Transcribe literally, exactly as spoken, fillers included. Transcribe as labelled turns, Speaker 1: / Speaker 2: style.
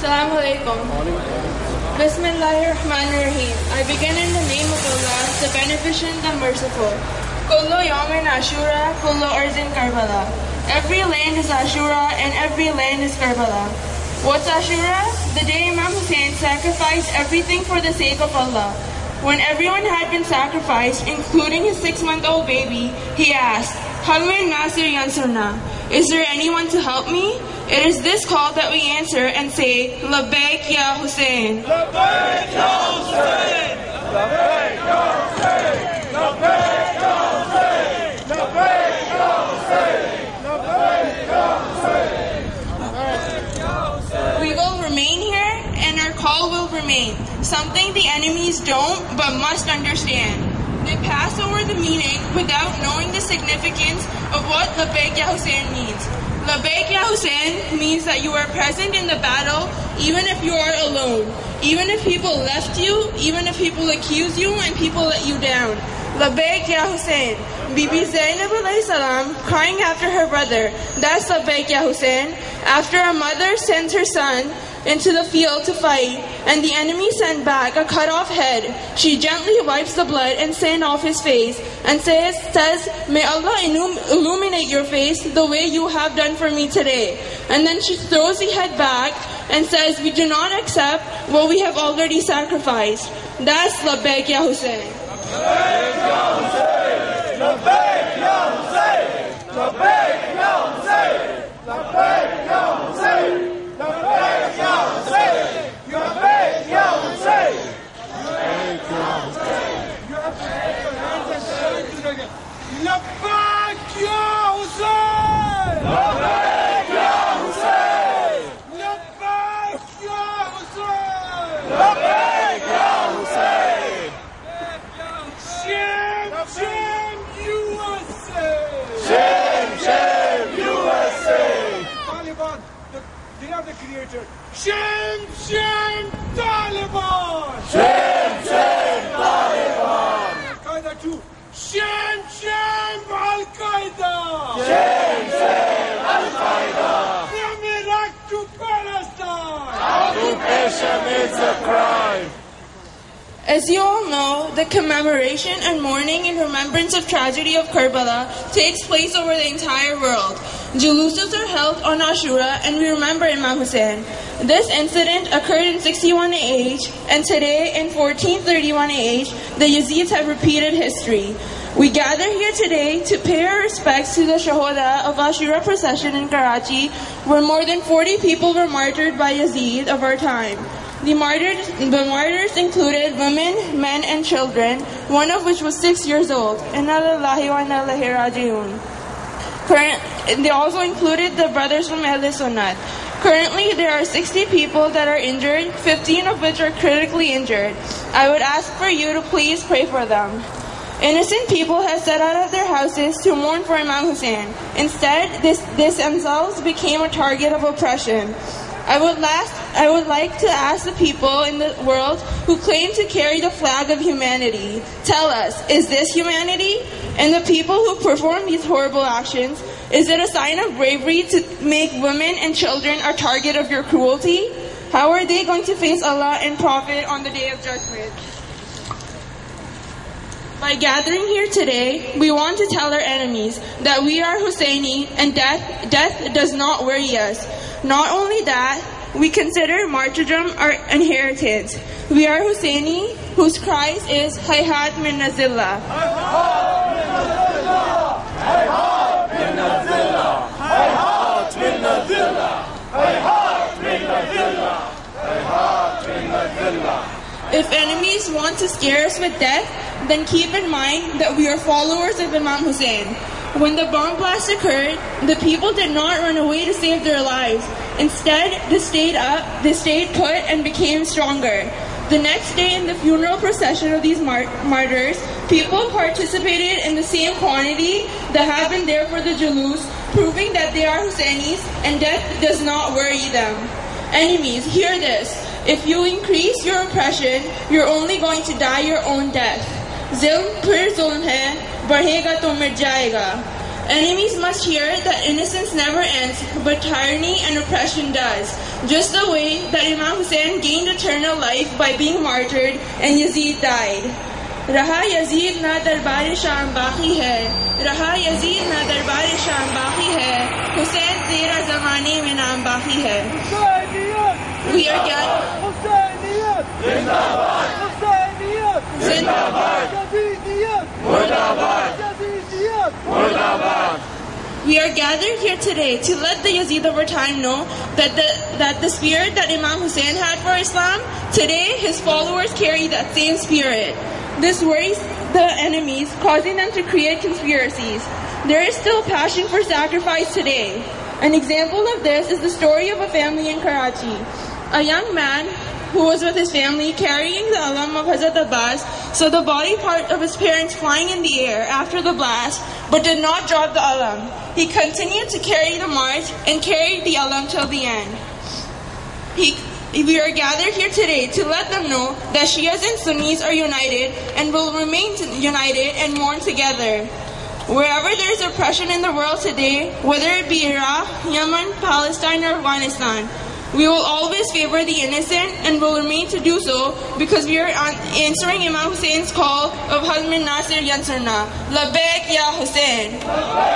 Speaker 1: Assalamu alaikum. Bismillahirrahmanirrahim. I begin in the name of Allah, the Beneficent, the Merciful. Kullu yawmin Ashura, kullu ardin Karbala. Every land is Ashura and every land is Karbala. What's Ashura? The day Imam Hussein sacrificed everything for the sake of Allah. When everyone had been sacrificed, including his six-month-old baby, he asked, Hal min nasir yansurna? Is there anyone to help me? It is this call that we answer and say, Labbaik ya Hussein.
Speaker 2: Labbaik ya Hussein. Labbaik ya Hussein. Labbaik ya Hussein. Labbaik ya Hussein. Labbaik ya Hussein.
Speaker 1: We will remain here and our call will remain. Something the enemies don't but must understand. They pass over the meaning without knowing the significance of what Labbaik ya Hussein means. Labbaik ya Hussein means that you are present in the battle even if you are alone, even if people left you, even if people accuse you and people let you down. Labbaik ya Hussein. Bibi Zainab alayhi salam crying after her brother. That's Labbaik ya Hussein. After a mother sends her son into the field to fight, and the enemy sent back a cut-off head, she gently wipes the blood and sand off his face, and says, says, May Allah illum- illuminate your face the way you have done for me today. And then she throws the head back and says, we do not accept what we have already sacrificed. That's Labbaik ya Hussein.
Speaker 2: Labbaik ya Hussein. Labbaik ya Hussein. Labbaik ya Hussein. Labbaik ya Hussein. Labbaik ya Hussein. Labbaik ya Hussein. Labbaik ya Hussein. Labbaik ya Hussein. Labbaik ya Hussein. Labbaik ya Hussein. Labbaik ya Hussein. Shem, Shem, U S A. Shem, Shem, U S A. Taliban, the, they are the creator. Shem, Shem, Taliban. Shem, Shem, Taliban. Al-Qaeda too. Shem, Shem, Al-Qaeda. Shem, Shem, Al-Qaeda. From Iraq to Palestine. Occupation is a crime.
Speaker 1: As you all know, the commemoration and mourning in remembrance of tragedy of Karbala takes place over the entire world. Juluses are held on Ashura and we remember Imam Hussein. This incident occurred in sixty-one A H and today in fourteen thirty-one A H, the Yazids have repeated history. We gather here today to pay our respects to the Shahoda of Ashura procession in Karachi, where more than forty people were martyred by Yazid of our time. The martyrs, the martyrs included women, men, and children, one of which was six years old. Inna lillahi wa inna ilaihi raji'un. Current, they also included the brothers from Ahl Sunnat. Currently, there are sixty people that are injured, fifteen of which are critically injured. I would ask for you to please pray for them. Innocent people have set out of their houses to mourn for Imam Hussein. Instead, this, this themselves became a target of oppression. I would, last, I would like to ask the people in the world who claim to carry the flag of humanity, tell us, is this humanity? And the people who perform these horrible actions, is it a sign of bravery to make women and children a target of your cruelty? How are they going to face Allah and Prophet on the Day of Judgment? By gathering here today, we want to tell our enemies that we are Husseini and death, death does not worry us. Not only that, we consider martyrdom our inheritance. We are Husseini, whose cries is Hayhat min Nazillah.
Speaker 2: Hayhat min Nazillah. Hayhat min Nazillah. Hayhat min Nazillah. Hayhat min Nazillah. Hayhat min Nazillah.
Speaker 1: If enemies want to scare us with death, then keep in mind that we are followers of Imam Hussein. When the bomb blast occurred, the people did not run away to save their lives. Instead, they stayed up, they stayed put and became stronger. The next day in the funeral procession of these mar- martyrs, people participated in the same quantity that had been there for the Julus, proving that they are Husseinis and death does not worry them. Enemies, hear this. If you increase your oppression, you're only going to die your own death. Zulm phir zulm hai, badhega to mit jayega. Enemies must hear that innocence never ends, but tyranny and oppression does. Just the way that Imam Hussein gained eternal life by being martyred and Yazid died. Raha Yazid na darbar Sham baki hai. Raha Yazid na darbar Sham baki hai. Hussein tera zamane mein naam baki hai. We are gathered.
Speaker 2: Hussainiyat! Zindabad! Hussainiyat! Zindabad! Yazidiyat! Murdabad! Yazidiyat! Murdabad!
Speaker 1: We are gathered here today to let the Yazid of our time know that the, that the spirit that Imam Hussein had for Islam, today his followers carry that same spirit. This worries the enemies, causing them to create conspiracies. There is still passion for sacrifice today. An example of this is the story of a family in Karachi. A young man who was with his family carrying the alam of Hazrat Abbas saw the body part of his parents flying in the air after the blast, but did not drop the alam. He continued to carry the march and carried the alam till the end. He, we are gathered here today to let them know that Shias and Sunnis are united and will remain united and mourn together. Wherever there is oppression in the world today, whether it be Iraq, Yemen, Palestine, or Afghanistan, we will always favor the innocent and will remain to do so because we are answering Imam Hussein's call of Hal min Nasir Yansarna. Labbaik ya Hussein.